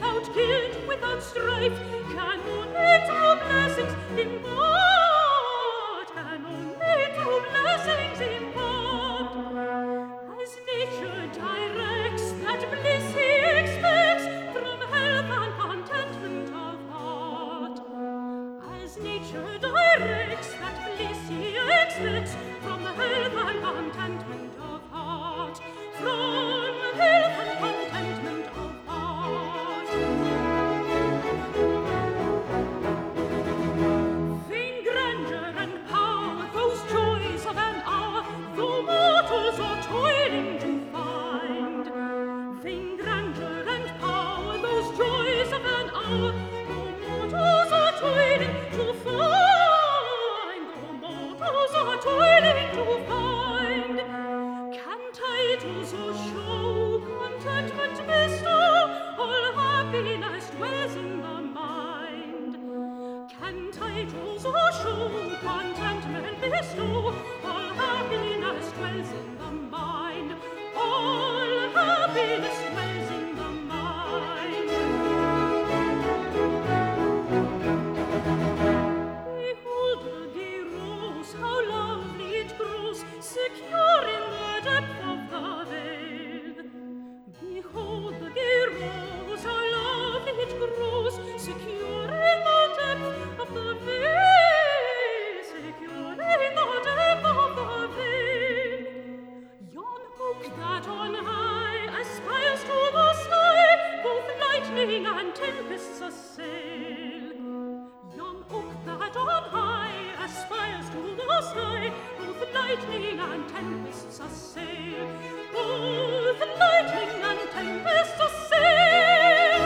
without guilt, without strife, can only two blessings impart, can only two blessings impart. As nature directs that bliss he expects from health and contentment of heart, as nature directs that bliss he expects from health and contentment of heart, from health and contentment of heart. Vain grandeur and power, those joys of an hour, though mortals are toiling to find. Vain grandeur and power, those joys of an hour, though mortals are toiling to find, though mortals are toiling to find. Can titles or show contentment bestow? All happiness dwells in the mind. Can titles or show contentment bestow? All happiness dwells in the mind. All happiness dwells in the mind. Behold the gay rose, how lovely it grows, secure in the depth of the vale. Behold the gay rose, how lovely it grows, secure in the depth of the vale, secure in the depth of the vale. Yon oak that on high aspires to the sky, both lightning and tempests assail. Yon oak that on high aspires to the sky, both lightning and tempests assail, both lightning and tempests assail.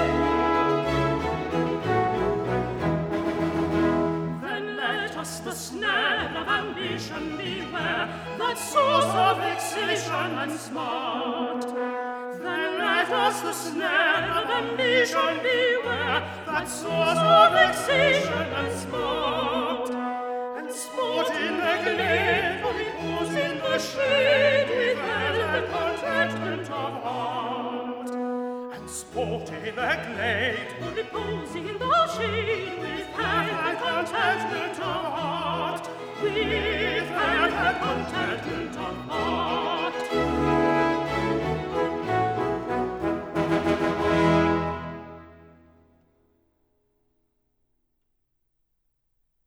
Then let us the snare of ambition beware, that source of vexation and smart. Then let us the snare of ambition beware, that source of vexation and smart. And sport in the glade, or repose in the shade, with health and contentment of heart. And sport in the glade, or repose in the shade, with health and contentment of heart. With